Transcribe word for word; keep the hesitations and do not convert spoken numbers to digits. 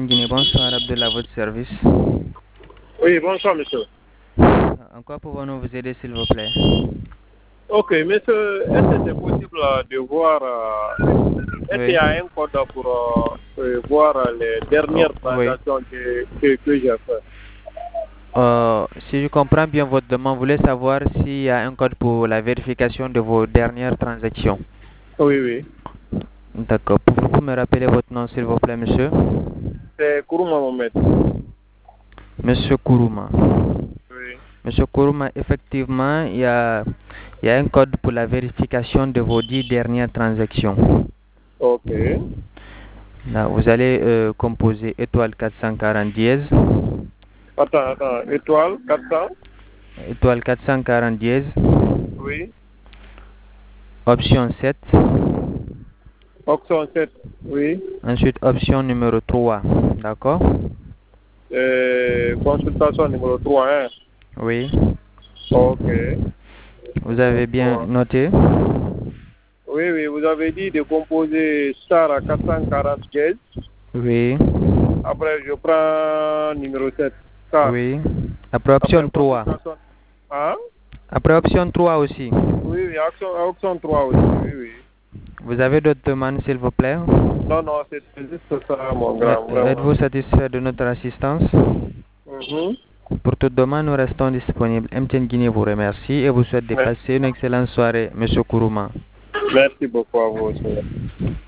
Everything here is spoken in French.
M T N Guinée, bonsoir, Abdullah, votre service. Oui, bonsoir, monsieur. En quoi pouvons-nous vous aider, s'il vous plaît? Ok, monsieur, est-ce que c'est possible euh, de voir, euh, est-ce qu'il Oui. y a un code pour euh, euh, voir euh, les dernières Oh, oui. transactions que, que, que j'ai faites? Euh, si je comprends bien votre demande, vous voulez savoir s'il y a un code pour la vérification de vos dernières transactions. Oui, oui. D'accord. Pouvez-vous me rappeler votre nom, s'il vous plaît, monsieur? C'est Kourouma Mohamed. Monsieur Kourouma. Oui. Monsieur Kourouma, effectivement, il y a, il y a un code pour la vérification de vos dix dernières transactions. Ok. Là, vous allez euh, composer étoile quatre cent quarante dièse. Attends, attends. Étoile, quatre cents. Étoile quatre cent quarante dièse. Oui. Option sept. Option sept. Oui. Ensuite, option numéro trois. D'accord? Euh, consultation numéro trois. Hein? Oui. Ok. Vous avez bien trois. noté? Oui, oui. Vous avez dit de composer star à quatre cent quarante dièse. Oui. Après, je prends numéro sept. Car. Oui. Après Après, option trois. consultation. Hein? Après option trois aussi. Oui, oui, option, option trois aussi. Oui, oui. Vous avez d'autres demandes, s'il vous plaît? Non, non, c'est juste ça, mon Euh, grand, vraiment. Êtes-vous satisfait de notre assistance? Mhm. Pour toute demande, nous restons disponibles. M T N Guinée vous remercie et vous souhaite de Merci. passer une excellente soirée, Monsieur Kourouma. Merci beaucoup à vous aussi.